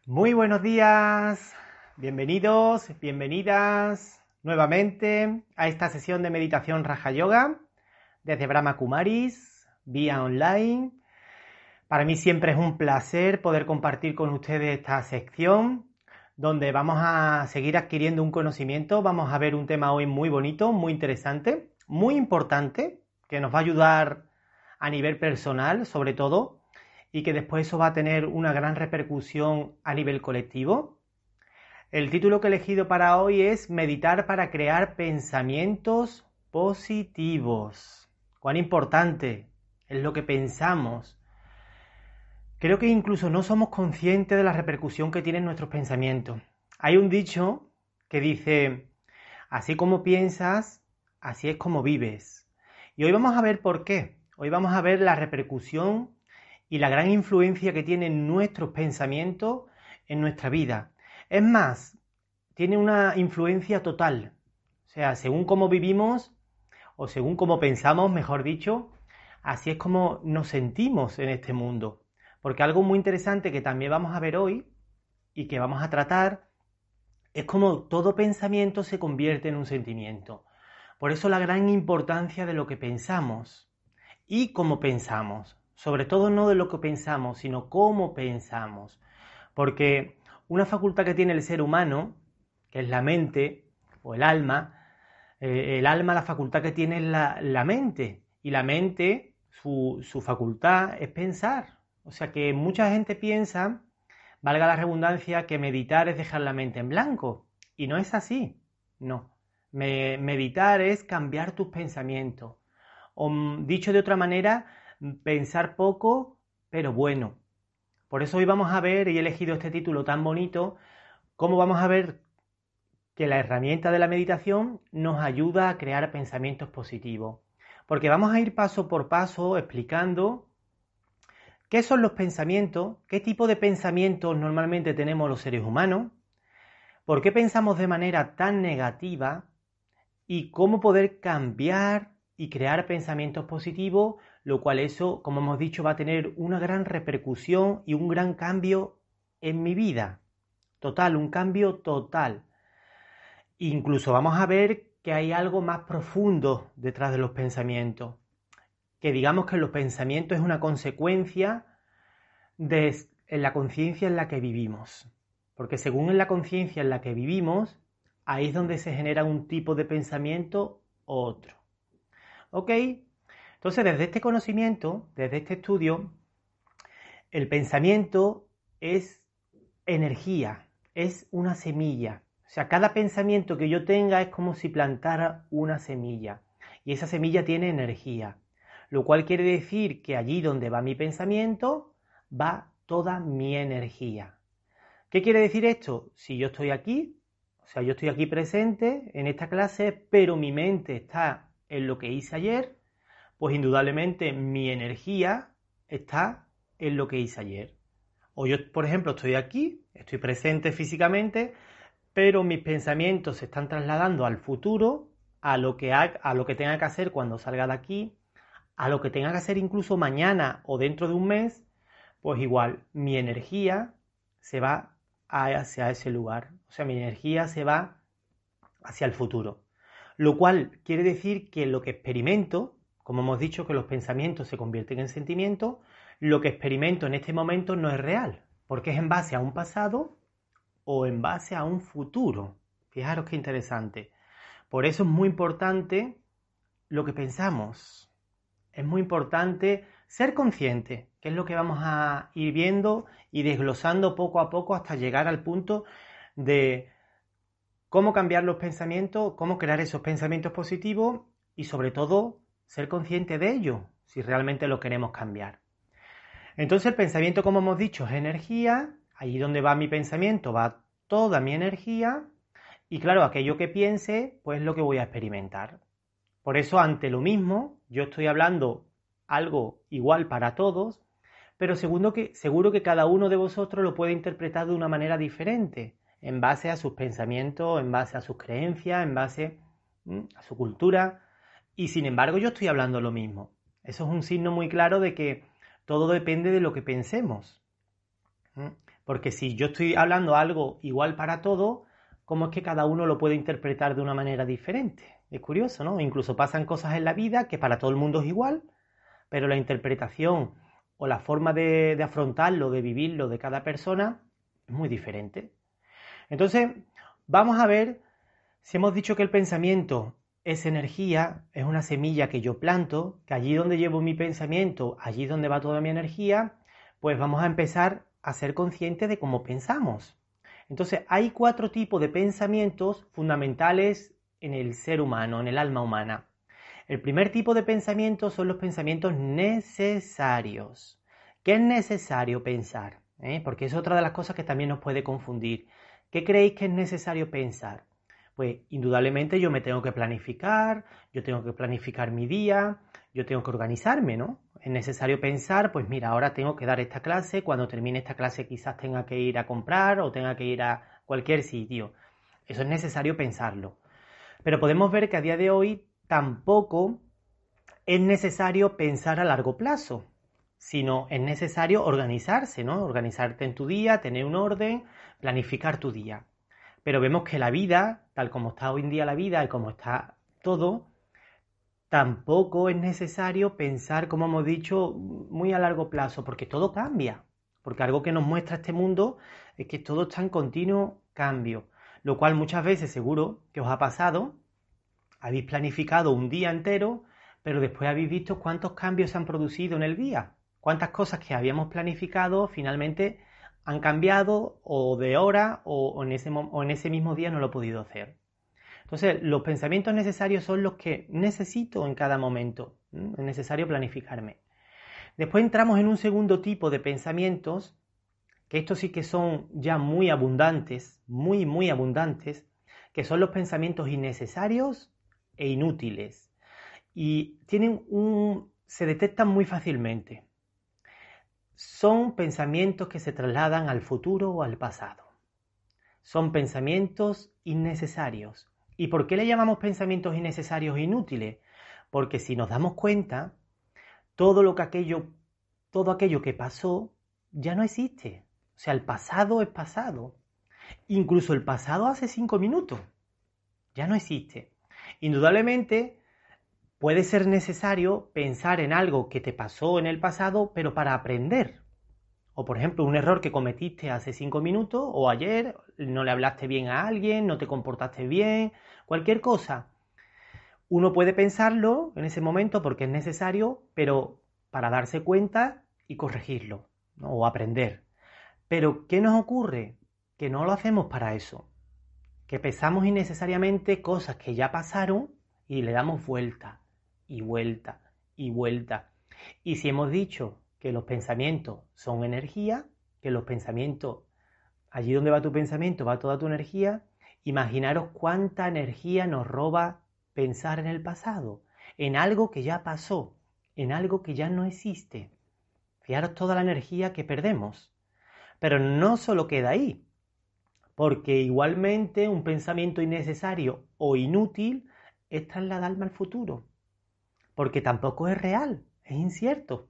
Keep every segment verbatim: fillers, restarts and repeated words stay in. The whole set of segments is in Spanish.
Muy buenos días, bienvenidos, bienvenidas nuevamente a esta sesión de meditación Raja Yoga desde Brahma Kumaris, vía online. Para mí siempre es un placer poder compartir con ustedes esta sección donde vamos a seguir adquiriendo un conocimiento. Vamos a ver un tema hoy muy bonito, muy interesante, muy importante, que nos va a ayudar a nivel personal sobre todo, y que después eso va a tener una gran repercusión a nivel colectivo. El título que he elegido para hoy es Meditar para crear pensamientos positivos. Cuán importante es lo que pensamos. Creo que incluso no somos conscientes de la repercusión que tienen nuestros pensamientos. Hay un dicho que dice, así como piensas, así es como vives. Y hoy vamos a ver por qué. Hoy vamos a ver la repercusión y la gran influencia que tienen nuestros pensamientos en nuestra vida. Es más, tiene una influencia total. O sea, según cómo vivimos, o según cómo pensamos, mejor dicho, así es como nos sentimos en este mundo. Porque algo muy interesante que también vamos a ver hoy y que vamos a tratar es cómo todo pensamiento se convierte en un sentimiento. Por eso la gran importancia de lo que pensamos y cómo pensamos. Sobre todo no de lo que pensamos, sino cómo pensamos. Porque una facultad que tiene el ser humano, que es la mente o el alma, eh, el alma, la facultad que tiene es la, la mente. Y la mente, su, su facultad es pensar. O sea que mucha gente piensa, valga la redundancia, que meditar es dejar la mente en blanco. Y no es así. No. Me, meditar es cambiar tus pensamientos. O dicho de otra manera, pensar poco, pero bueno. Por eso hoy vamos a ver, y he elegido este título tan bonito, cómo vamos a ver que la herramienta de la meditación nos ayuda a crear pensamientos positivos. Porque vamos a ir paso por paso explicando qué son los pensamientos, qué tipo de pensamientos normalmente tenemos los seres humanos, por qué pensamos de manera tan negativa y cómo poder cambiar y crear pensamientos positivos, lo cual eso, como hemos dicho, va a tener una gran repercusión y un gran cambio en mi vida. Total, un cambio total. Incluso vamos a ver que hay algo más profundo detrás de los pensamientos. Que digamos que los pensamientos es una consecuencia de la conciencia en la que vivimos. Porque según en la conciencia en la que vivimos, ahí es donde se genera un tipo de pensamiento u otro. ¿Ok? Entonces, desde este conocimiento, desde este estudio, el pensamiento es energía, es una semilla. O sea, cada pensamiento que yo tenga es como si plantara una semilla. Y esa semilla tiene energía. Lo cual quiere decir que allí donde va mi pensamiento, va toda mi energía. ¿Qué quiere decir esto? Si yo estoy aquí, o sea, yo estoy aquí presente en esta clase, pero mi mente está en lo que hice ayer, pues indudablemente mi energía está en lo que hice ayer. O yo, por ejemplo, estoy aquí, estoy presente físicamente, pero mis pensamientos se están trasladando al futuro, a lo que, ha, a lo que tenga que hacer cuando salga de aquí, a lo que tenga que hacer incluso mañana o dentro de un mes, pues igual mi energía se va hacia ese lugar. O sea, mi energía se va hacia el futuro. Lo cual quiere decir que lo que experimento, como hemos dicho que los pensamientos se convierten en sentimientos, lo que experimento en este momento no es real, porque es en base a un pasado o en base a un futuro. Fijaros qué interesante. Por eso es muy importante lo que pensamos. Es muy importante ser consciente, que es lo que vamos a ir viendo y desglosando poco a poco hasta llegar al punto de cómo cambiar los pensamientos, cómo crear esos pensamientos positivos y sobre todo ser consciente de ello, si realmente lo queremos cambiar. Entonces el pensamiento, como hemos dicho, es energía, allí donde va mi pensamiento va toda mi energía y claro, aquello que piense, pues es lo que voy a experimentar. Por eso ante lo mismo, yo estoy hablando algo igual para todos, pero seguro que, seguro que cada uno de vosotros lo puede interpretar de una manera diferente, en base a sus pensamientos, en base a sus creencias, en base ¿m? a su cultura, y sin embargo yo estoy hablando lo mismo. Eso es un signo muy claro de que todo depende de lo que pensemos. ¿m? Porque si yo estoy hablando algo igual para todos, ¿cómo es que cada uno lo puede interpretar de una manera diferente? Es curioso, ¿no? Incluso pasan cosas en la vida que para todo el mundo es igual, pero la interpretación o la forma de, de afrontarlo, de vivirlo de cada persona es muy diferente. Entonces, vamos a ver si hemos dicho que el pensamiento es energía, es una semilla que yo planto, que allí donde llevo mi pensamiento, allí donde va toda mi energía, pues vamos a empezar a ser conscientes de cómo pensamos. Entonces, hay cuatro tipos de pensamientos fundamentales en el ser humano, en el alma humana. El primer tipo de pensamientos son los pensamientos necesarios. ¿Qué es necesario pensar? ¿Eh? Porque es otra de las cosas que también nos puede confundir. ¿Qué creéis que es necesario pensar? Pues indudablemente yo me tengo que planificar, yo tengo que planificar mi día, yo tengo que organizarme, ¿no? Es necesario pensar, pues mira, ahora tengo que dar esta clase, cuando termine esta clase quizás tenga que ir a comprar o tenga que ir a cualquier sitio. Eso es necesario pensarlo. Pero podemos ver que a día de hoy tampoco es necesario pensar a largo plazo, sino es necesario organizarse, ¿no? Organizarte en tu día, tener un orden, planificar tu día. Pero vemos que la vida, tal como está hoy en día la vida y como está todo, tampoco es necesario pensar, como hemos dicho, muy a largo plazo, porque todo cambia. Porque algo que nos muestra este mundo es que todo está en continuo cambio. Lo cual muchas veces seguro que os ha pasado, habéis planificado un día entero, pero después habéis visto cuántos cambios se han producido en el día. Cuántas cosas que habíamos planificado finalmente han cambiado o de hora o en ese, o en ese mismo día no lo he podido hacer. Entonces, los pensamientos necesarios son los que necesito en cada momento. ¿Mm? Es necesario planificarme. Después entramos en un segundo tipo de pensamientos, que estos sí que son ya muy abundantes, muy, muy abundantes, que son los pensamientos innecesarios e inútiles. Y tienen un, se detectan muy fácilmente. Son pensamientos que se trasladan al futuro o al pasado. Son pensamientos innecesarios. ¿Y por qué le llamamos pensamientos innecesarios e inútiles? Porque si nos damos cuenta, todo lo que aquello, todo aquello que pasó ya no existe. O sea, el pasado es pasado. Incluso el pasado hace cinco minutos. Ya no existe. Indudablemente puede ser necesario pensar en algo que te pasó en el pasado, pero para aprender. O por ejemplo, un error que cometiste hace cinco minutos o ayer, no le hablaste bien a alguien, no te comportaste bien, cualquier cosa. Uno puede pensarlo en ese momento porque es necesario, pero para darse cuenta y corregirlo, ¿no? O aprender. Pero ¿qué nos ocurre? Que no lo hacemos para eso. Que pensamos innecesariamente cosas que ya pasaron y le damos vuelta y vuelta y vuelta. Y si hemos dicho que los pensamientos son energía, que los pensamientos, allí donde va tu pensamiento va toda tu energía, imaginaros cuánta energía nos roba pensar en el pasado, en algo que ya pasó, en algo que ya no existe. Fijaros toda la energía que perdemos. Pero no solo queda ahí, porque igualmente un pensamiento innecesario o inútil es trasladarme al futuro, porque tampoco es real, es incierto.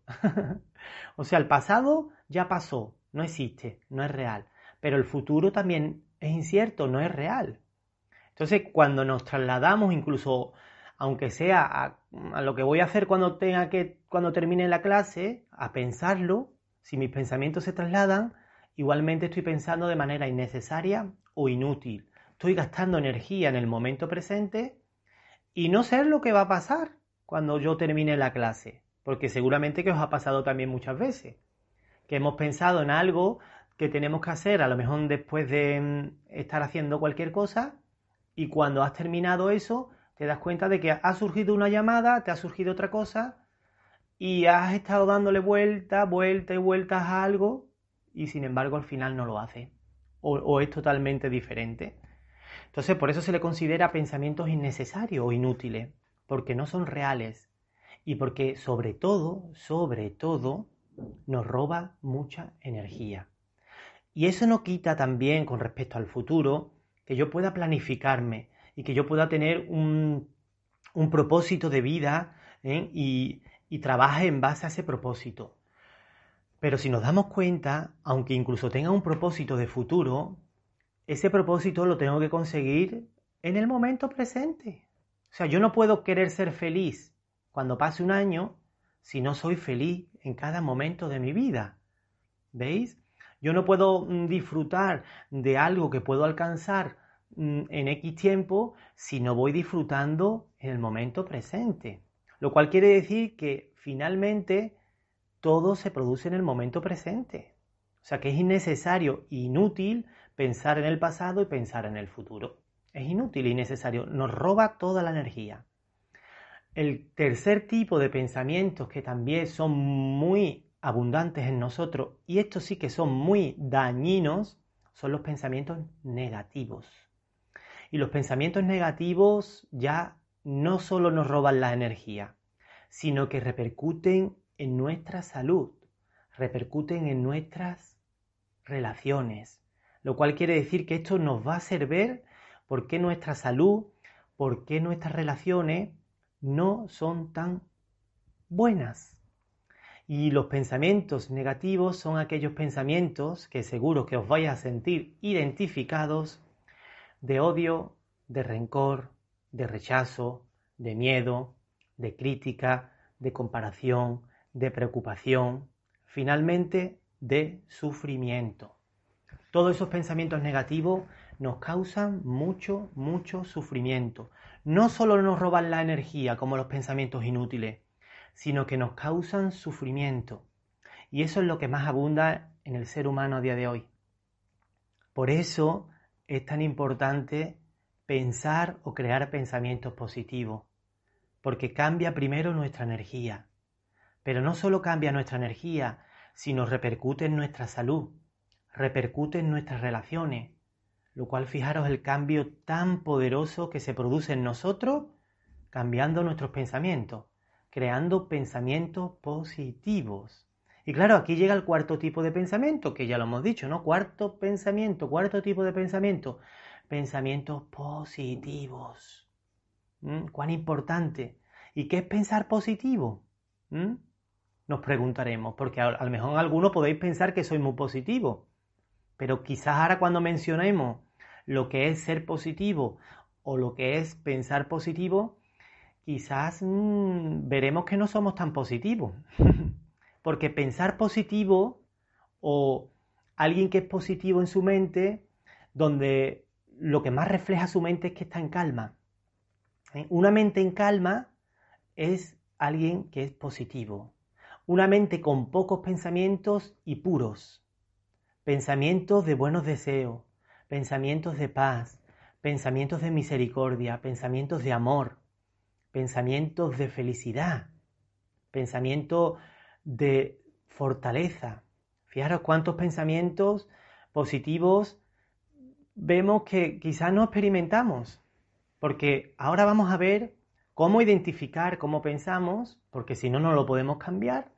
O sea, el pasado ya pasó, no existe, no es real, pero el futuro también es incierto, no es real. Entonces, cuando nos trasladamos, incluso aunque sea a, a lo que voy a hacer cuando tenga que, cuando termine la clase, a pensarlo, si mis pensamientos se trasladan, igualmente estoy pensando de manera innecesaria o inútil. Estoy gastando energía en el momento presente y no sé lo que va a pasar cuando yo termine la clase, porque seguramente que os ha pasado también muchas veces, que hemos pensado en algo que tenemos que hacer a lo mejor después de estar haciendo cualquier cosa y cuando has terminado eso te das cuenta de que ha surgido una llamada, te ha surgido otra cosa y has estado dándole vueltas, vueltas y vueltas a algo y sin embargo al final no lo hace o, o es totalmente diferente. Entonces por eso se le considera pensamientos innecesarios o inútiles, porque no son reales y porque sobre todo, sobre todo, nos roba mucha energía. Y eso no quita también con respecto al futuro que yo pueda planificarme y que yo pueda tener un, un propósito de vida, ¿eh? y, y trabaje en base a ese propósito. Pero si nos damos cuenta, aunque incluso tenga un propósito de futuro, ese propósito lo tengo que conseguir en el momento presente. O sea, yo no puedo querer ser feliz cuando pase un año si no soy feliz en cada momento de mi vida. ¿Veis? Yo no puedo mm, disfrutar de algo que puedo alcanzar mm, en X tiempo si no voy disfrutando en el momento presente. Lo cual quiere decir que finalmente todo se produce en el momento presente. O sea que es innecesario e inútil pensar en el pasado y pensar en el futuro. Es inútil e innecesario, nos roba toda la energía. El tercer tipo de pensamientos que también son muy abundantes en nosotros, y estos sí que son muy dañinos, son los pensamientos negativos. Y los pensamientos negativos ya no solo nos roban la energía, sino que repercuten en nuestra salud, repercuten en nuestras relaciones, lo cual quiere decir que esto nos va a hacer ver por qué nuestra salud, por qué nuestras relaciones no son tan buenas. Y los pensamientos negativos son aquellos pensamientos que seguro que os vais a sentir identificados de odio, de rencor, de rechazo, de miedo, de crítica, de comparación, de preocupación, finalmente de sufrimiento. Todos esos pensamientos negativos nos causan mucho, mucho sufrimiento. No solo nos roban la energía como los pensamientos inútiles, sino que nos causan sufrimiento. Y eso es lo que más abunda en el ser humano a día de hoy. Por eso es tan importante pensar o crear pensamientos positivos, porque cambia primero nuestra energía. Pero no solo cambia nuestra energía, sino repercute en nuestra salud, repercute en nuestras relaciones, lo cual fijaros el cambio tan poderoso que se produce en nosotros cambiando nuestros pensamientos, creando pensamientos positivos. Y claro, aquí llega el cuarto tipo de pensamiento, que ya lo hemos dicho, ¿no? Cuarto pensamiento, cuarto tipo de pensamiento, pensamientos positivos. ¿Mm? ¿Cuán importante? ¿Y qué es pensar positivo? ¿Mm? Nos preguntaremos, porque a, a lo mejor algunos podéis pensar que soy muy positivo, pero quizás ahora cuando mencionemos lo que es ser positivo o lo que es pensar positivo, quizás mmm, veremos que no somos tan positivos. Porque pensar positivo o alguien que es positivo en su mente, donde lo que más refleja su mente es que está en calma. ¿Eh? Una mente en calma es alguien que es positivo. Una mente con pocos pensamientos y puros. Pensamientos de buenos deseos, pensamientos de paz, pensamientos de misericordia, pensamientos de amor, pensamientos de felicidad, pensamientos de fortaleza. Fijaros cuántos pensamientos positivos vemos que quizás no experimentamos, porque ahora vamos a ver cómo identificar cómo pensamos, porque si no, no lo podemos cambiar,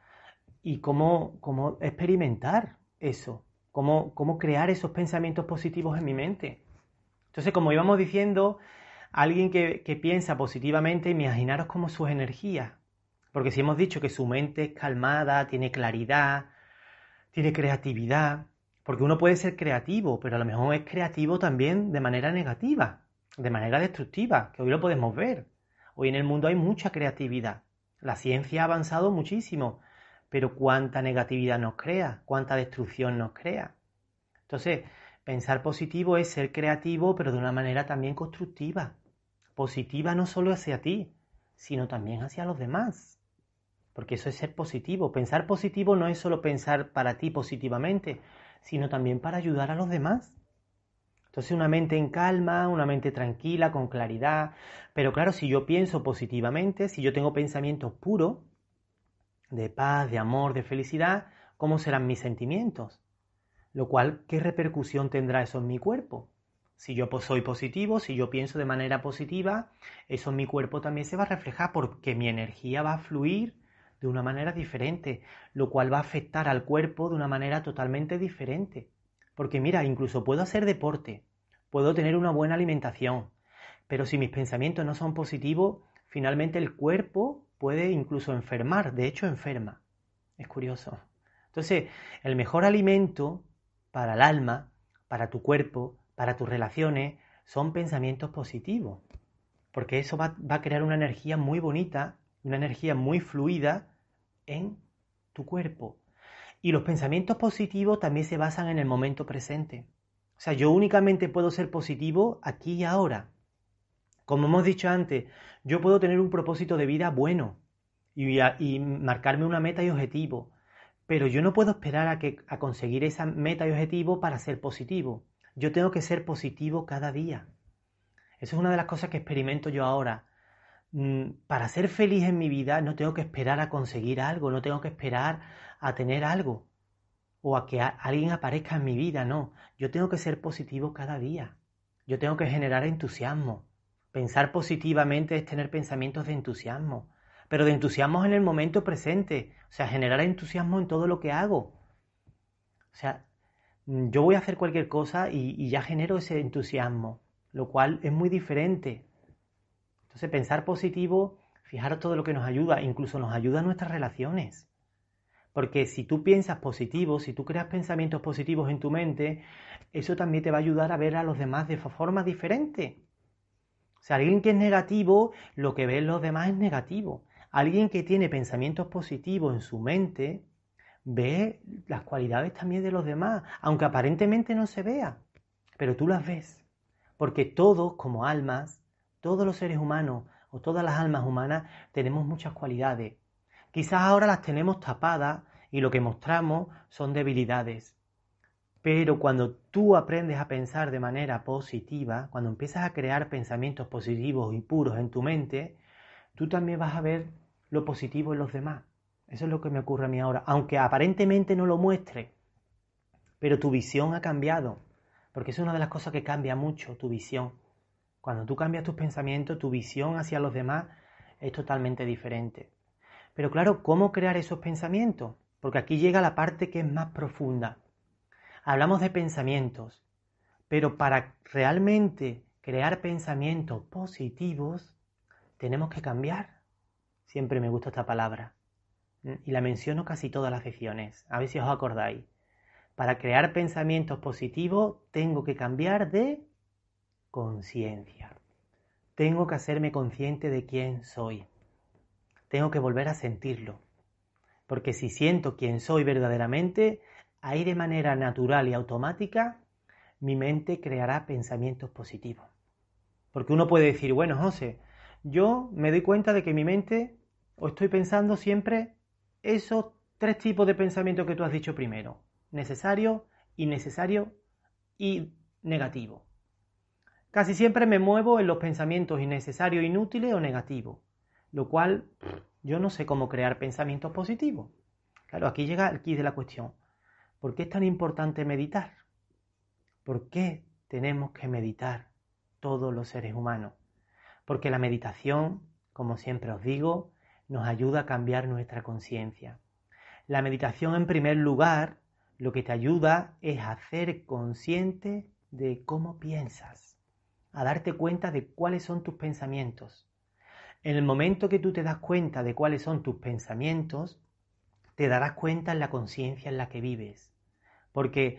y cómo, cómo experimentar eso, cómo, cómo crear esos pensamientos positivos en mi mente. Entonces, como íbamos diciendo, alguien que, que piensa positivamente, imaginaros como sus energías. Porque si hemos dicho que su mente es calmada, tiene claridad, tiene creatividad, porque uno puede ser creativo, pero a lo mejor es creativo también de manera negativa, de manera destructiva, que hoy lo podemos ver. Hoy en el mundo hay mucha creatividad. La ciencia ha avanzado muchísimo, pero cuánta negatividad nos crea, cuánta destrucción nos crea. Entonces, pensar positivo es ser creativo, pero de una manera también constructiva. Positiva no solo hacia ti, sino también hacia los demás. Porque eso es ser positivo. Pensar positivo no es solo pensar para ti positivamente, sino también para ayudar a los demás. Entonces una mente en calma, una mente tranquila, con claridad. Pero claro, si yo pienso positivamente, si yo tengo pensamientos puros, de paz, de amor, de felicidad, ¿cómo serán mis sentimientos? Lo cual, ¿qué repercusión tendrá eso en mi cuerpo? Si yo soy positivo, si yo pienso de manera positiva, eso en mi cuerpo también se va a reflejar porque mi energía va a fluir de una manera diferente, lo cual va a afectar al cuerpo de una manera totalmente diferente. Porque mira, incluso puedo hacer deporte, puedo tener una buena alimentación, pero si mis pensamientos no son positivos, finalmente el cuerpo puede incluso enfermar, de hecho enferma. Es curioso. Entonces, el mejor alimento para el alma, para tu cuerpo, para tus relaciones, son pensamientos positivos. Porque eso va, va a crear una energía muy bonita, una energía muy fluida en tu cuerpo. Y los pensamientos positivos también se basan en el momento presente. O sea, yo únicamente puedo ser positivo aquí y ahora. Como hemos dicho antes, yo puedo tener un propósito de vida bueno y, a, y marcarme una meta y objetivo, pero yo no puedo esperar a, que, a conseguir esa meta y objetivo para ser positivo. Yo tengo que ser positivo cada día. Eso es una de las cosas que experimento yo ahora. Para ser feliz en mi vida no tengo que esperar a conseguir algo, no tengo que esperar a tener algo o a que alguien aparezca en mi vida, no. Yo tengo que ser positivo cada día. Yo tengo que generar entusiasmo. Pensar positivamente es tener pensamientos de entusiasmo, pero de entusiasmo en el momento presente, o sea, generar entusiasmo en todo lo que hago. O sea, yo voy a hacer cualquier cosa y, y ya genero ese entusiasmo, lo cual es muy diferente. Entonces, pensar positivo, fijaros todo lo que nos ayuda, incluso nos ayuda a nuestras relaciones. Porque si tú piensas positivo, si tú creas pensamientos positivos en tu mente, eso también te va a ayudar a ver a los demás de forma diferente. O sea, alguien que es negativo, lo que ve en los demás es negativo. Alguien que tiene pensamientos positivos en su mente, ve las cualidades también de los demás, aunque aparentemente no se vea, pero tú las ves. Porque todos, como almas, todos los seres humanos o todas las almas humanas tenemos muchas cualidades. Quizás ahora las tenemos tapadas y lo que mostramos son debilidades. Pero cuando tú aprendes a pensar de manera positiva, cuando empiezas a crear pensamientos positivos y puros en tu mente, tú también vas a ver lo positivo en los demás. Eso es lo que me ocurre a mí ahora. Aunque aparentemente no lo muestre, pero tu visión ha cambiado. Porque es una de las cosas que cambia mucho, tu visión. Cuando tú cambias tus pensamientos, tu visión hacia los demás es totalmente diferente. Pero claro, ¿cómo crear esos pensamientos? Porque aquí llega la parte que es más profunda. Hablamos de pensamientos, pero para realmente crear pensamientos positivos, tenemos que cambiar. Siempre me gusta esta palabra. Y la menciono casi todas las lecciones. A ver si os acordáis. Para crear pensamientos positivos, tengo que cambiar de conciencia. Tengo que hacerme consciente de quién soy. Tengo que volver a sentirlo. Porque si siento quién soy verdaderamente, ahí de manera natural y automática, mi mente creará pensamientos positivos. Porque uno puede decir, bueno, José, yo me doy cuenta de que mi mente, o estoy pensando siempre esos tres tipos de pensamientos que tú has dicho primero. Necesario, innecesario y negativo. Casi siempre me muevo en los pensamientos innecesarios, inútiles o negativos. Lo cual, yo no sé cómo crear pensamientos positivos. Claro, aquí llega el quid de la cuestión. ¿Por qué es tan importante meditar? ¿Por qué tenemos que meditar todos los seres humanos? Porque la meditación, como siempre os digo, nos ayuda a cambiar nuestra conciencia. La meditación, en primer lugar, lo que te ayuda es a hacer consciente de cómo piensas, a darte cuenta de cuáles son tus pensamientos. En el momento que tú te das cuenta de cuáles son tus pensamientos, te darás cuenta en la conciencia en la que vives. Porque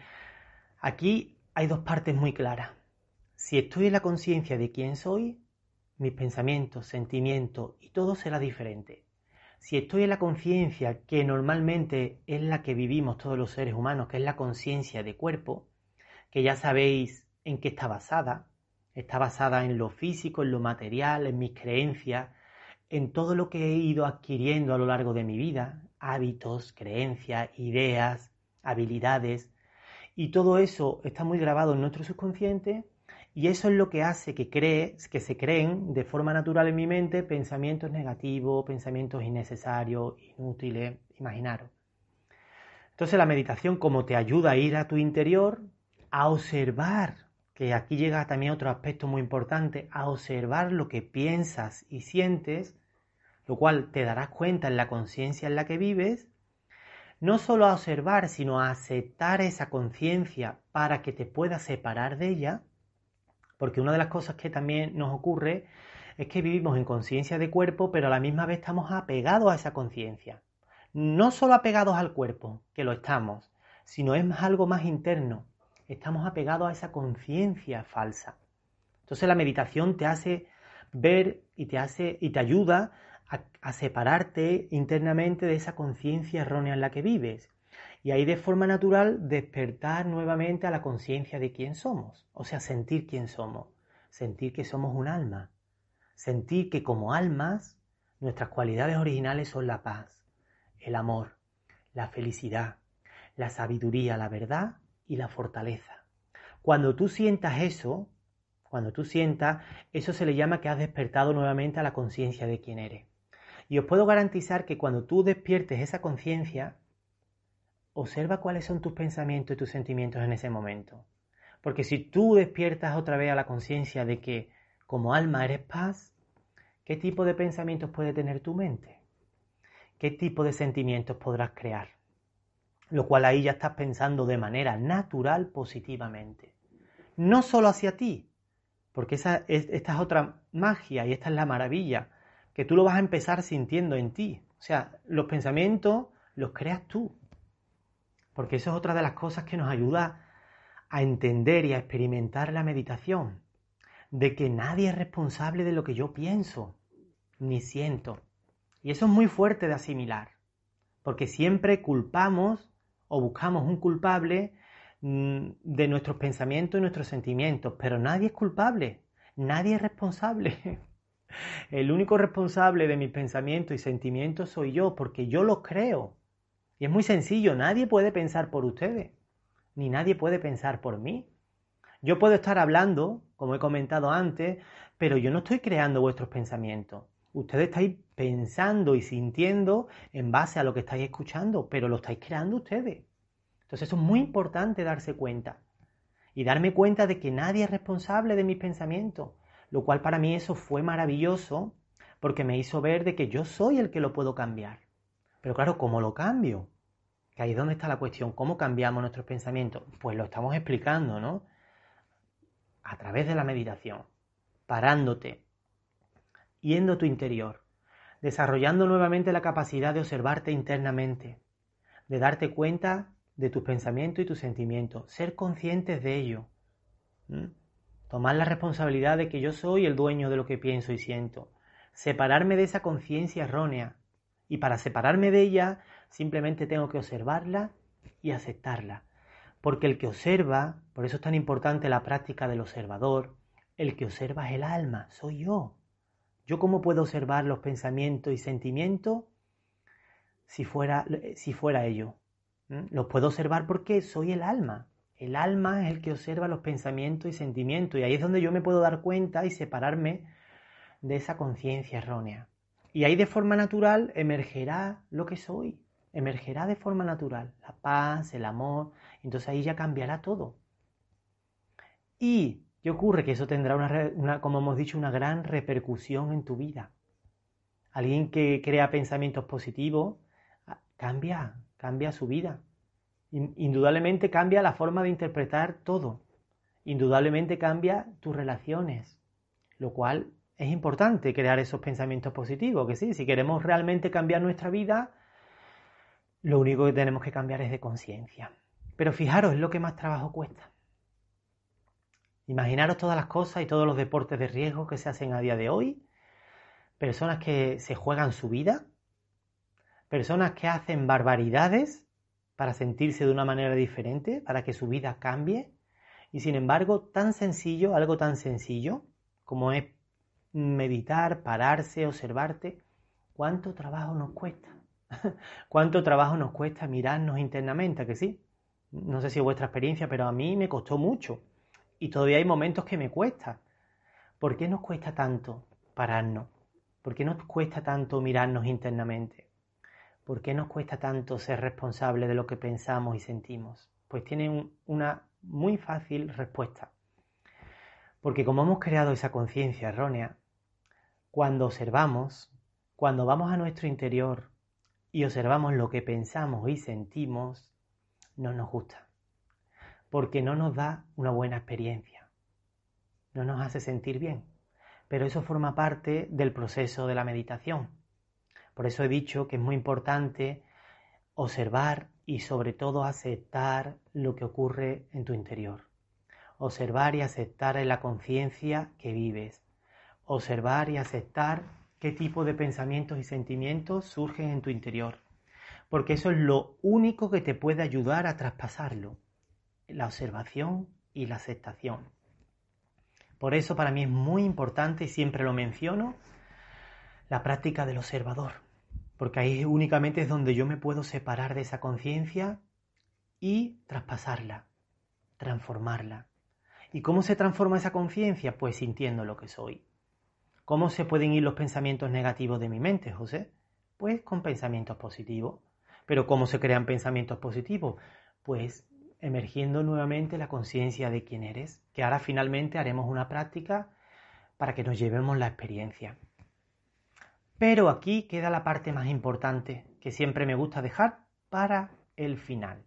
aquí hay dos partes muy claras. Si estoy en la conciencia de quién soy, mis pensamientos, sentimientos y todo será diferente. Si estoy en la conciencia que normalmente es la que vivimos todos los seres humanos, que es la conciencia de cuerpo, que ya sabéis en qué está basada, está basada en lo físico, en lo material, en mis creencias, en todo lo que he ido adquiriendo a lo largo de mi vida, hábitos, creencias, ideas, habilidades, y todo eso está muy grabado en nuestro subconsciente y eso es lo que hace que, cree, que se creen de forma natural en mi mente pensamientos negativos, pensamientos innecesarios, inútiles, imaginaros. Entonces la meditación como te ayuda a ir a tu interior, a observar, que aquí llega también otro aspecto muy importante, a observar lo que piensas y sientes, lo cual te darás cuenta en la conciencia en la que vives, no solo a observar, sino a aceptar esa conciencia para que te puedas separar de ella, porque una de las cosas que también nos ocurre es que vivimos en conciencia de cuerpo, pero a la misma vez estamos apegados a esa conciencia. no solo apegados al cuerpo, que lo estamos, sino es algo más interno. Estamos apegados a esa conciencia falsa. Entonces la meditación te hace ver y te hace y te ayuda a, a separarte internamente de esa conciencia errónea en la que vives. Y ahí de forma natural despertar nuevamente a la conciencia de quién somos. O sea, sentir quién somos. Sentir que somos un alma. Sentir que como almas nuestras cualidades originales son la paz, el amor, la felicidad, la sabiduría, la verdad y la fortaleza. Cuando tú sientas eso, cuando tú sientas, eso se le llama que has despertado nuevamente a la conciencia de quién eres. Y os puedo garantizar que cuando tú despiertes esa conciencia, observa cuáles son tus pensamientos y tus sentimientos en ese momento. Porque si tú despiertas otra vez a la conciencia de que como alma eres paz, ¿qué tipo de pensamientos puede tener tu mente? ¿Qué tipo de sentimientos podrás crear? Lo cual ahí ya estás pensando de manera natural positivamente. No solo hacia ti, porque esa, esta es otra magia y esta es la maravilla, que tú lo vas a empezar sintiendo en ti. O sea, los pensamientos los creas tú. Porque eso es otra de las cosas que nos ayuda a entender y a experimentar la meditación. De que nadie es responsable de lo que yo pienso, ni siento. Y eso es muy fuerte de asimilar. Porque siempre culpamos o buscamos un culpable de nuestros pensamientos y nuestros sentimientos, pero nadie es culpable, nadie es responsable. El único responsable de mis pensamientos y sentimientos soy yo, porque yo los creo. Y es muy sencillo, nadie puede pensar por ustedes, ni nadie puede pensar por mí. Yo puedo estar hablando, como he comentado antes, pero yo no estoy creando vuestros pensamientos. Ustedes estáis pensando y sintiendo en base a lo que estáis escuchando, pero lo estáis creando ustedes. Entonces eso es muy importante darse cuenta. Y darme cuenta de que nadie es responsable de mis pensamientos. Lo cual para mí eso fue maravilloso porque me hizo ver de que yo soy el que lo puedo cambiar. Pero claro, ¿cómo lo cambio? Que ahí es donde está la cuestión. ¿Cómo cambiamos nuestros pensamientos? Pues lo estamos explicando, ¿no? A través de la meditación. Parándote. Yendo a tu interior. Desarrollando nuevamente la capacidad de observarte internamente. De darte cuenta de tus pensamientos y tus sentimientos. Ser conscientes de ello. ¿Mm? Tomar la responsabilidad de que yo soy el dueño de lo que pienso y siento. Separarme de esa conciencia errónea. Y para separarme de ella, simplemente tengo que observarla y aceptarla. Porque el que observa, por eso es tan importante la práctica del observador, el que observa es el alma, soy yo. ¿Yo cómo puedo observar los pensamientos y sentimientos si fuera, si fuera ello? ¿Mm? Los puedo observar porque soy el alma. El alma es el que observa los pensamientos y sentimientos. Y ahí es donde yo me puedo dar cuenta y separarme de esa conciencia errónea. Y ahí de forma natural emergerá lo que soy. Emergerá de forma natural. La paz, el amor. Entonces ahí ya cambiará todo. ¿Y qué ocurre? Que eso tendrá, una, una, como hemos dicho, una gran repercusión en tu vida. Alguien que crea pensamientos positivos cambia, cambia su vida. Indudablemente cambia la forma de interpretar todo. Indudablemente cambia tus relaciones. Lo cual es importante crear esos pensamientos positivos, que sí, si queremos realmente cambiar nuestra vida, lo único que tenemos que cambiar es de conciencia. Pero fijaros, es lo que más trabajo cuesta. Imaginaros todas las cosas y todos los deportes de riesgo que se hacen a día de hoy, personas que se juegan su vida, personas que hacen barbaridades para sentirse de una manera diferente, para que su vida cambie, y sin embargo, tan sencillo, algo tan sencillo como es meditar, pararse, observarte, ¿cuánto trabajo nos cuesta? ¿Cuánto trabajo nos cuesta mirarnos internamente? ¿A que sí? No sé si es vuestra experiencia, pero a mí me costó mucho. Y todavía hay momentos que me cuesta. ¿Por qué nos cuesta tanto pararnos? ¿Por qué nos cuesta tanto mirarnos internamente? ¿Por qué nos cuesta tanto ser responsables de lo que pensamos y sentimos? Pues tiene un, una muy fácil respuesta. Porque como hemos creado esa conciencia errónea, cuando observamos, cuando vamos a nuestro interior y observamos lo que pensamos y sentimos, no nos gusta. Porque no nos da una buena experiencia. No nos hace sentir bien. Pero eso forma parte del proceso de la meditación. Por eso he dicho que es muy importante observar y sobre todo aceptar lo que ocurre en tu interior. Observar y aceptar en la conciencia que vives. Observar y aceptar qué tipo de pensamientos y sentimientos surgen en tu interior. Porque eso es lo único que te puede ayudar a traspasarlo. La observación y la aceptación. Por eso para mí es muy importante, y siempre lo menciono, la práctica del observador. Porque ahí únicamente es donde yo me puedo separar de esa conciencia y traspasarla, transformarla. ¿Y cómo se transforma esa conciencia? Pues sintiendo lo que soy. ¿Cómo se pueden ir los pensamientos negativos de mi mente, José? Pues con pensamientos positivos. ¿Pero cómo se crean pensamientos positivos? Pues emergiendo nuevamente la conciencia de quién eres, que ahora finalmente haremos una práctica para que nos llevemos la experiencia. Pero aquí queda la parte más importante, que siempre me gusta dejar para el final.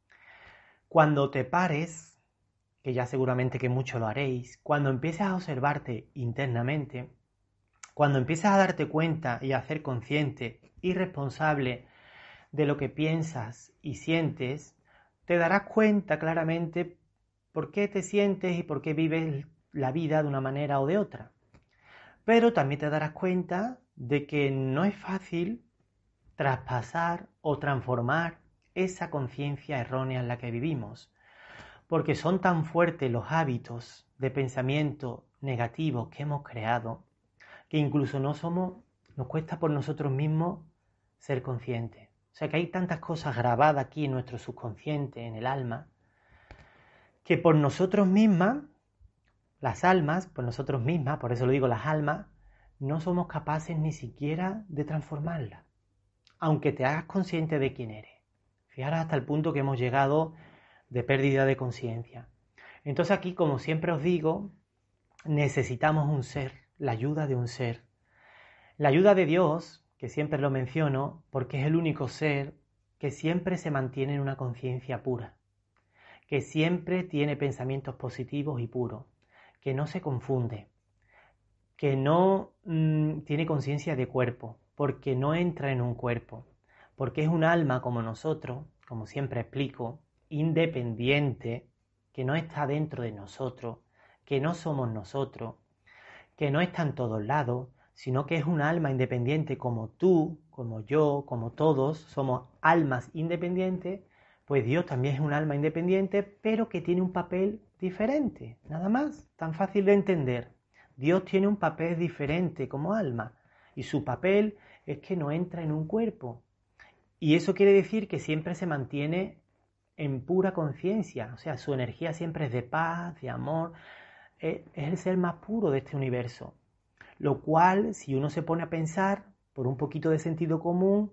Cuando te pares, que ya seguramente que mucho lo haréis, cuando empieces a observarte internamente, cuando empieces a darte cuenta y a ser consciente y responsable de lo que piensas y sientes, te darás cuenta claramente por qué te sientes y por qué vives la vida de una manera o de otra. Pero también te darás cuenta de que no es fácil traspasar o transformar esa conciencia errónea en la que vivimos, porque son tan fuertes los hábitos de pensamiento negativos que hemos creado que incluso no somos, nos cuesta por nosotros mismos ser conscientes. O sea que hay tantas cosas grabadas aquí en nuestro subconsciente, en el alma, que por nosotros mismas, las almas, por nosotros mismas, por eso lo digo las almas, no somos capaces ni siquiera de transformarlas, aunque te hagas consciente de quién eres. Fijaros hasta el punto que hemos llegado de pérdida de conciencia. Entonces aquí, como siempre os digo, necesitamos un ser, la ayuda de un ser. La ayuda de Dios, que siempre lo menciono, porque es el único ser que siempre se mantiene en una conciencia pura, que siempre tiene pensamientos positivos y puros, que no se confunde, que no mmm, tiene conciencia de cuerpo, porque no entra en un cuerpo, porque es un alma como nosotros, como siempre explico, independiente, que no está dentro de nosotros, que no somos nosotros, que no está en todos lados, sino que es un alma independiente como tú, como yo, como todos, somos almas independientes, pues Dios también es un alma independiente, pero que tiene un papel diferente, nada más, tan fácil de entender. Dios tiene un papel diferente como alma, y su papel es que no entra en un cuerpo. Y eso quiere decir que siempre se mantiene en pura conciencia, o sea, su energía siempre es de paz, de amor, es el ser más puro de este universo. Lo cual, si uno se pone a pensar, por un poquito de sentido común,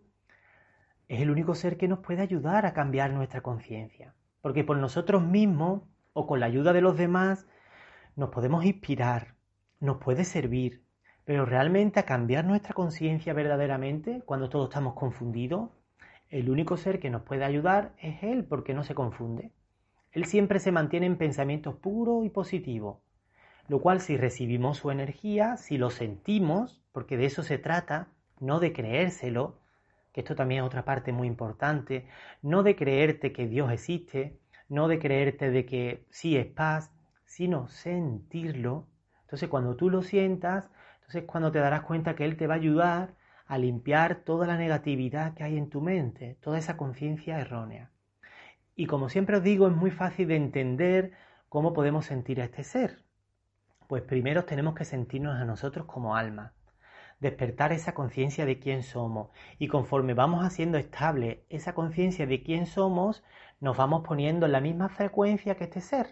es el único ser que nos puede ayudar a cambiar nuestra conciencia. Porque por nosotros mismos, o con la ayuda de los demás, nos podemos inspirar, nos puede servir. Pero realmente a cambiar nuestra conciencia verdaderamente, cuando todos estamos confundidos, el único ser que nos puede ayudar es Él, porque no se confunde. Él siempre se mantiene en pensamientos puros y positivos. Lo cual, si recibimos su energía, si lo sentimos, porque de eso se trata, no de creérselo, que esto también es otra parte muy importante, no de creerte que Dios existe, no de creerte de que sí es paz, sino sentirlo. Entonces cuando tú lo sientas, entonces cuando te darás cuenta que Él te va a ayudar a limpiar toda la negatividad que hay en tu mente, toda esa conciencia errónea. Y como siempre os digo, es muy fácil de entender cómo podemos sentir a este ser. Pues primero tenemos que sentirnos a nosotros como alma, despertar esa conciencia de quién somos, y conforme vamos haciendo estable esa conciencia de quién somos, nos vamos poniendo en la misma frecuencia que este ser.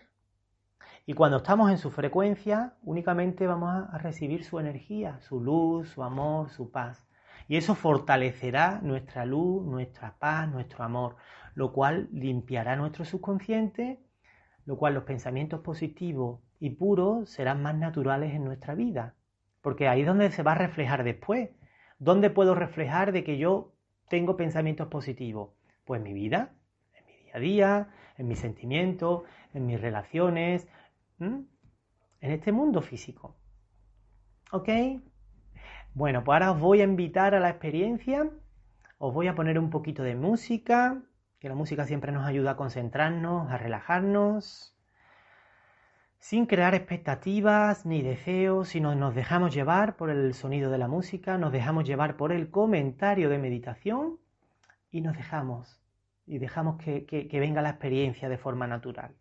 Y cuando estamos en su frecuencia, únicamente vamos a recibir su energía, su luz, su amor, su paz. Y eso fortalecerá nuestra luz, nuestra paz, nuestro amor, lo cual limpiará nuestro subconsciente, lo cual los pensamientos positivos y puros serán más naturales en nuestra vida, porque ahí es donde se va a reflejar después. ¿Dónde puedo reflejar de que yo tengo pensamientos positivos? Pues en mi vida, en mi día a día, en mis sentimientos, en mis relaciones, ¿m? en este mundo físico. ¿Ok? Bueno, pues ahora os voy a invitar a la experiencia, Os voy a poner un poquito de música, que la música siempre nos ayuda a concentrarnos, a relajarnos, sin crear expectativas ni deseos, sino nos dejamos llevar por el sonido de la música, nos dejamos llevar por el comentario de meditación y nos dejamos, y dejamos que, que, que venga la experiencia de forma natural.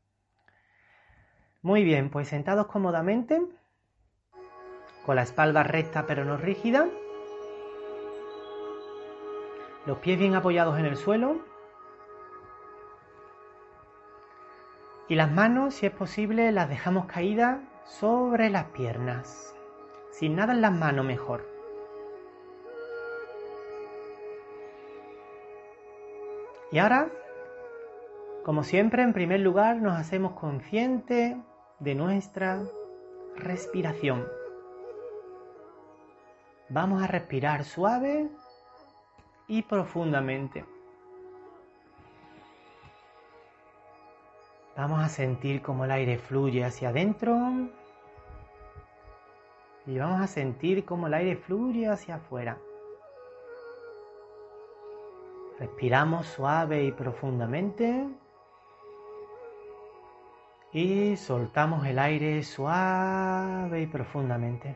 Muy bien, pues sentados cómodamente, con la espalda recta pero no rígida, los pies bien apoyados en el suelo y las manos, si es posible, las dejamos caídas sobre las piernas. Sin nada en las manos mejor. Y ahora, como siempre, en primer lugar nos hacemos conscientes de nuestra respiración. Vamos a respirar suave y profundamente. Vamos a sentir cómo el aire fluye hacia adentro y vamos a sentir cómo el aire fluye hacia afuera. Respiramos suave y profundamente y soltamos el aire suave y profundamente.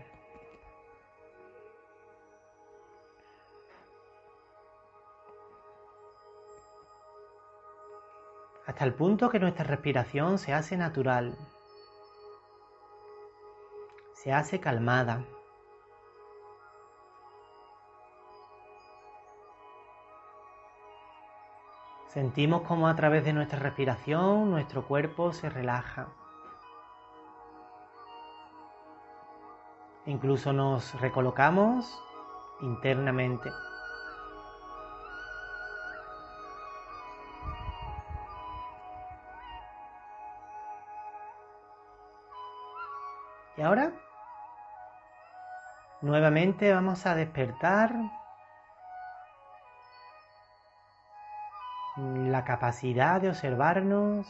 Hasta el punto que nuestra respiración se hace natural, se hace calmada. Sentimos cómo a través de nuestra respiración nuestro cuerpo se relaja. Incluso nos recolocamos internamente. Y ahora, nuevamente vamos a despertar la capacidad de observarnos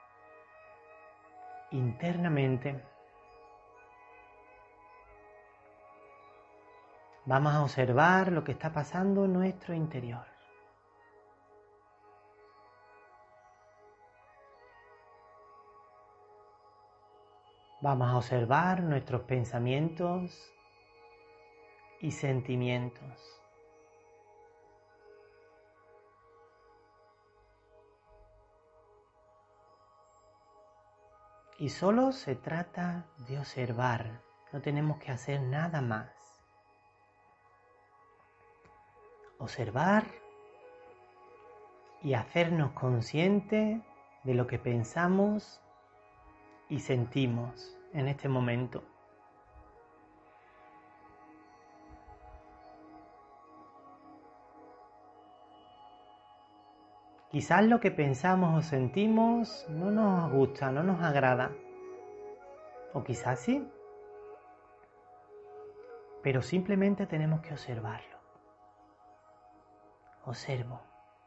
internamente. Vamos a observar lo que está pasando en nuestro interior. Vamos a observar nuestros pensamientos y sentimientos. Y solo se trata de observar, no tenemos que hacer nada más. Observar y hacernos conscientes de lo que pensamos y sentimos en este momento. Quizás lo que pensamos o sentimos no nos gusta, no nos agrada. O quizás sí. Pero simplemente tenemos que observarlo. Observo.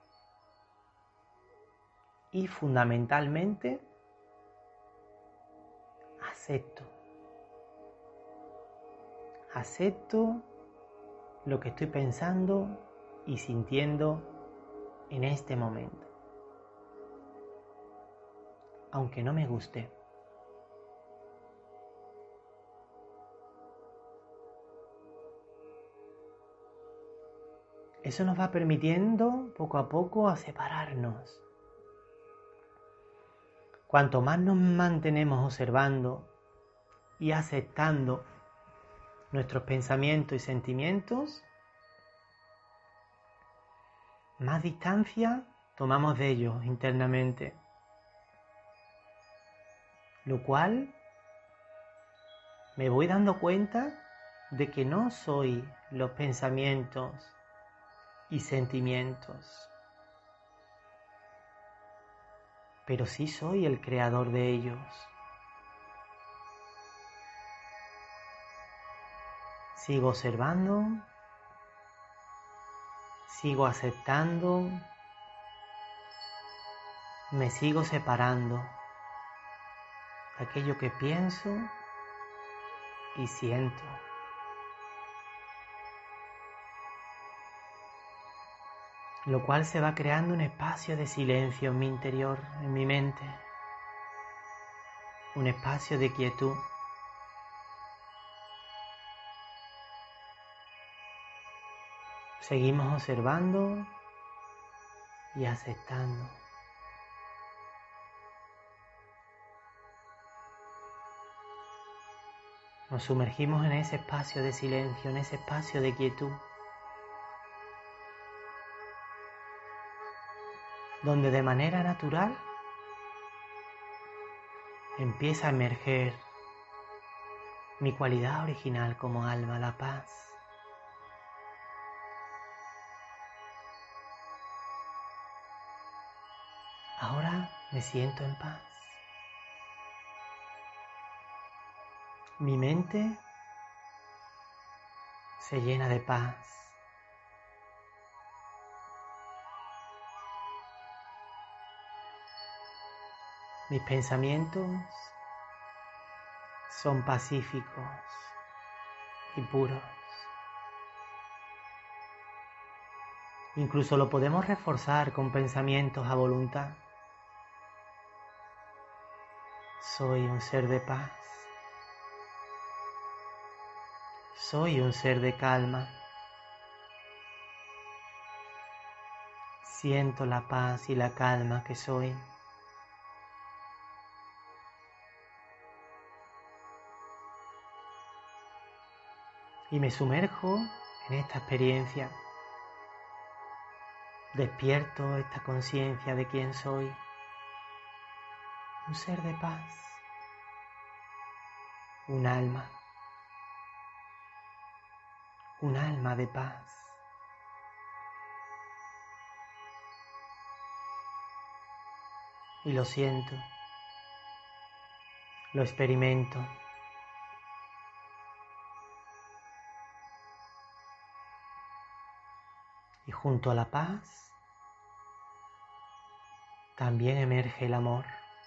Y fundamentalmente, acepto. Acepto lo que estoy pensando y sintiendo en este momento. Aunque no me guste. Eso nos va permitiendo poco a poco a separarnos. Cuanto más nos mantenemos observando y aceptando nuestros pensamientos y sentimientos, más distancia tomamos de ellos internamente. Lo cual me voy dando cuenta de que no soy los pensamientos y sentimientos, pero sí soy el creador de ellos. Sigo observando, sigo aceptando, me sigo separando de aquello que pienso y siento. en lo cual se va creando un espacio de silencio en mi interior, en mi mente, un espacio de quietud. Seguimos observando y aceptando. Nos sumergimos en ese espacio de silencio, en ese espacio de quietud, donde de manera natural empieza a emerger mi cualidad original como alma, la paz. Ahora me siento en paz. Mi mente se llena de paz. Mis pensamientos son pacíficos y puros. Incluso lo podemos reforzar con pensamientos a voluntad. Soy un ser de paz. Soy un ser de calma. Siento la paz y la calma que soy. Y me sumerjo en esta experiencia. Despierto esta conciencia de quién soy. Un ser de paz. Un alma. Un alma de paz. Y lo siento. Lo experimento. Y junto a la paz también emerge el amor.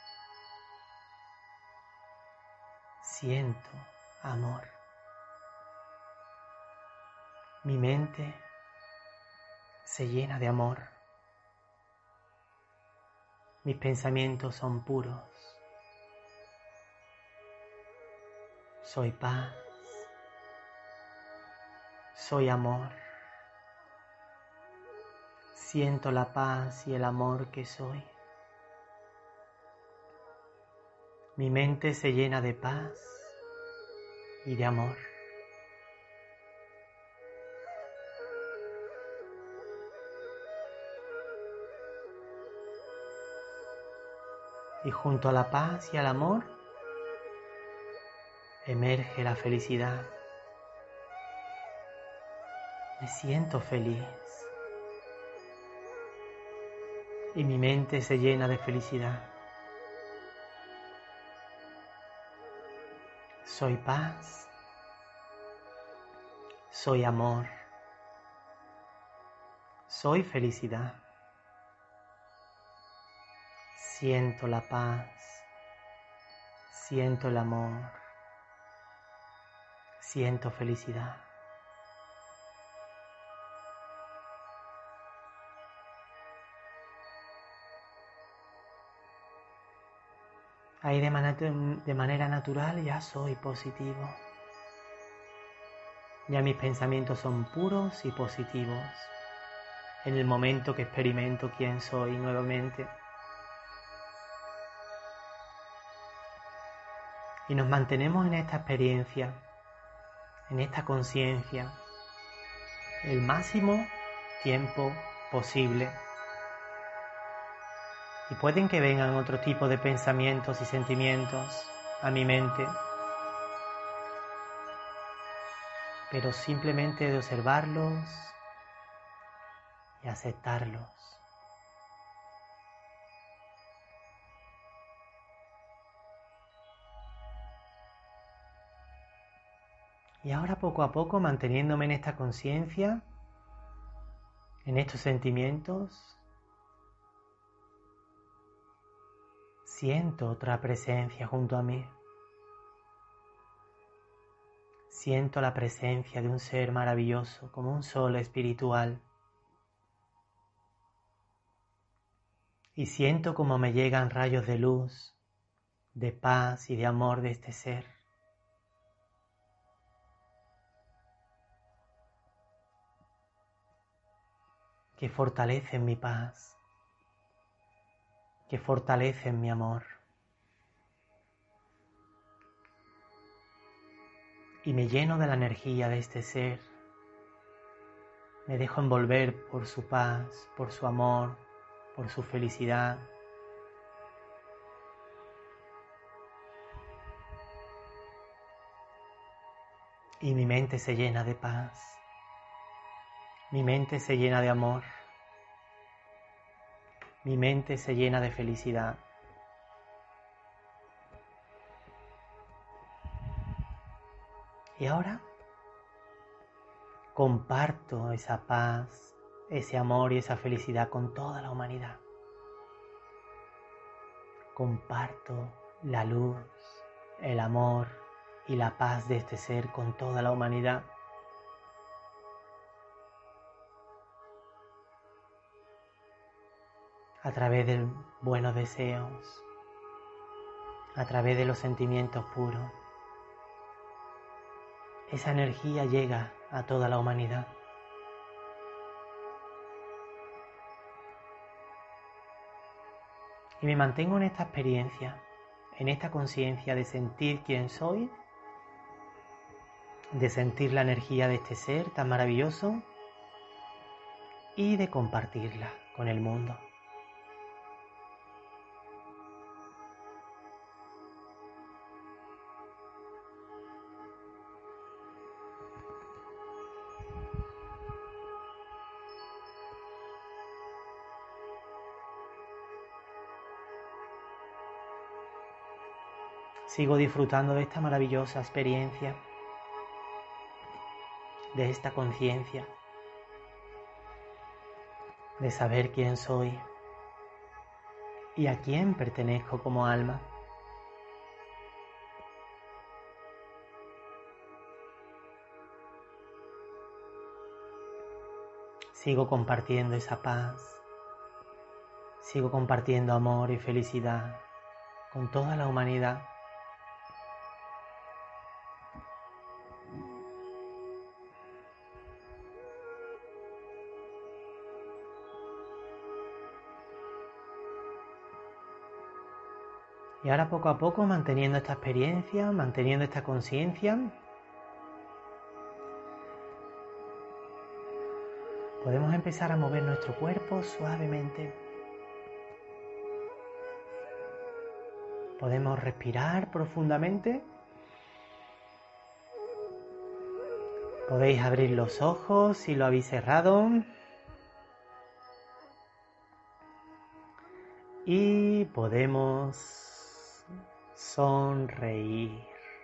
Siento amor. Mi mente se llena de amor. Mis pensamientos son puros. Soy paz. Soy amor. Siento la paz y el amor que soy. Mi mente se llena de paz y de amor. Y junto a la paz y al amor emerge la felicidad. Me siento feliz. Y mi mente se llena de felicidad. Soy paz. Soy amor. Soy felicidad. Siento la paz. Siento el amor. Siento felicidad. Ahí de manera, de manera natural ya soy positivo. Ya mis pensamientos son puros y positivos. En el momento que experimento quién soy nuevamente. Y nos mantenemos en esta experiencia, en esta conciencia, el máximo tiempo posible. Y pueden que vengan otro tipo de pensamientos y sentimientos a mi mente, pero simplemente de observarlos y aceptarlos. Y ahora poco a poco, manteniéndome en esta conciencia, en estos sentimientos, siento otra presencia junto a mí. Siento la presencia de un ser maravilloso, como un sol espiritual. Y siento como me llegan rayos de luz, de paz y de amor de este ser. Que fortalecen mi paz, que fortalecen mi amor. Y me lleno de la energía de este ser. Me dejo envolver por su paz, por su amor, por su felicidad. Y mi mente se llena de paz. Mi mente se llena de amor. Mi mente se llena de felicidad. Y ahora comparto esa paz, ese amor y esa felicidad con toda la humanidad. Comparto la luz, el amor y la paz de este ser con toda la humanidad. A través de buenos deseos, a través de los sentimientos puros. Esa energía llega a toda la humanidad. Y me mantengo en esta experiencia, en esta conciencia de sentir quién soy, de sentir la energía de este ser tan maravilloso y de compartirla con el mundo. Sigo disfrutando de esta maravillosa experiencia, de esta conciencia, de saber quién soy y a quién pertenezco como alma. Sigo compartiendo esa paz, sigo compartiendo amor y felicidad con toda la humanidad. Y ahora poco a poco, manteniendo esta experiencia, manteniendo esta conciencia, podemos empezar a mover nuestro cuerpo suavemente. Podemos respirar profundamente. Podéis abrir los ojos si lo habéis cerrado. Y podemos sonreír.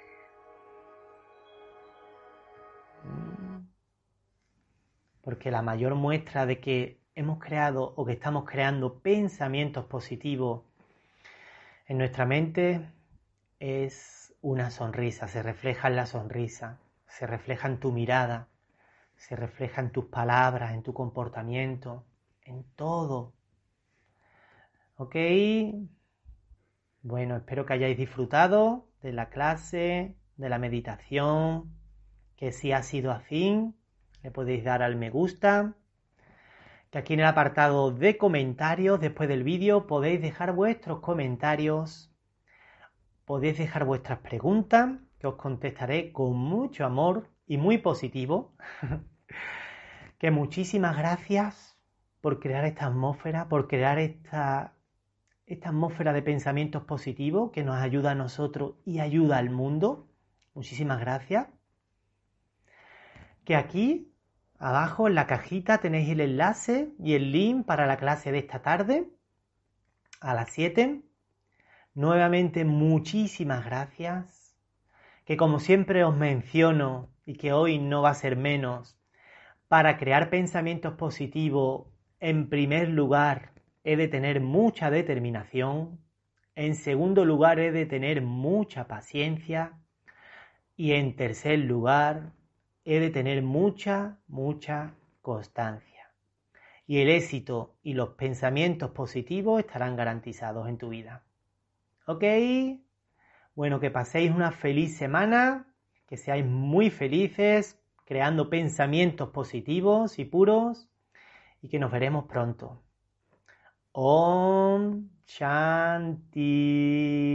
Porque la mayor muestra de que hemos creado o que estamos creando pensamientos positivos en nuestra mente es una sonrisa, se refleja en la sonrisa, se refleja en tu mirada, se refleja en tus palabras, en tu comportamiento, en todo. ¿Ok? Bueno, espero que hayáis disfrutado de la clase, de la meditación, que si ha sido así, le podéis dar al me gusta, que aquí en el apartado de comentarios, después del vídeo, podéis dejar vuestros comentarios, podéis dejar vuestras preguntas, que os contestaré con mucho amor y muy positivo. Que muchísimas gracias por crear esta atmósfera, por crear esta, esta atmósfera de pensamientos positivos que nos ayuda a nosotros y ayuda al mundo. Muchísimas gracias. Que aquí abajo en la cajita tenéis el enlace y el link para la clase de esta tarde a las siete. Nuevamente muchísimas gracias. Que como siempre os menciono y que hoy no va a ser menos, para crear pensamientos positivos, en primer lugar he de tener mucha determinación, en segundo lugar he de tener mucha paciencia y en tercer lugar he de tener mucha, mucha constancia. y el éxito y los pensamientos positivos estarán garantizados en tu vida. ¿Ok? Bueno, que paséis una feliz semana, que seáis muy felices, creando pensamientos positivos y puros, y que nos veremos pronto. Om Shanti.